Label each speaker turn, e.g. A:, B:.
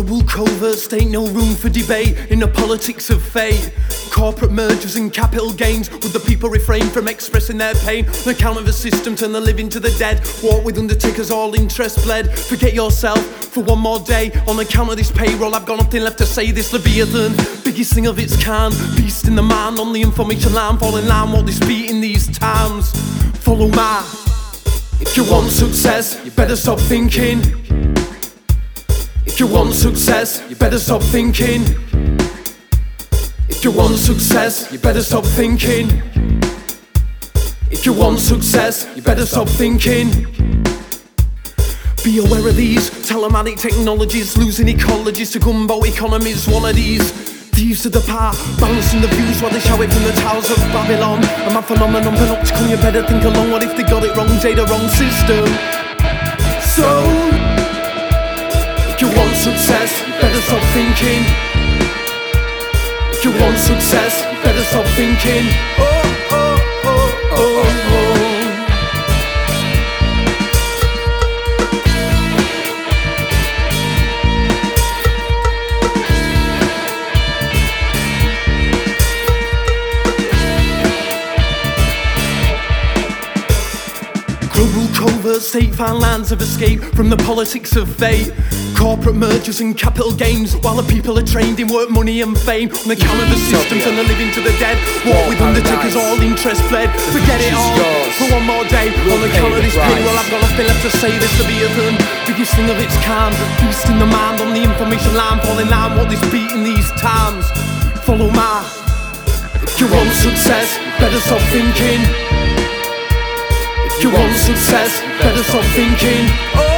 A: Global coverts, ain't no room for debate in the politics of fate. Corporate mergers and capital gains, would the people refrain from expressing their pain? On account of a system, turn the living to the dead. Walk with undertakers, all interest bled. Forget yourself for one more day. On account of this payroll, I've got nothing left to say. This Leviathan, biggest thing of its kind, beast in the mind, on the information line. Fall in line, what this beat in these times. Follow my. If you want success, you better stop thinking. If you want success, you better stop thinking. If you want success, you better stop thinking. If you want success, you better stop thinking. Be aware of these telematic technologies, losing ecologies to gumbo economies. One of these thieves to the power, balancing the views while they shout it from the towers of Babylon. A mad phenomenon, panoptical, you better think along. What if they got it wrong, say the wrong system? So if you want success, you better stop thinking. If you want success, you better stop thinking. Global covert, state-found lands of escape from the politics of fate. Corporate mergers and capital gains, while the people are trained in work, money and fame. On account of the systems and the living to the dead. Walk with undertakers, all interest fled. Forget it all for one more day. On account of this payroll, I've got nothing left to say. This Leviathan, biggest thing of its kind, beast in the mind, on the information line. Fall in line, what this beat in these times. Follow my. If you want success, you better stop thinking. If you want success, you better stop thinking.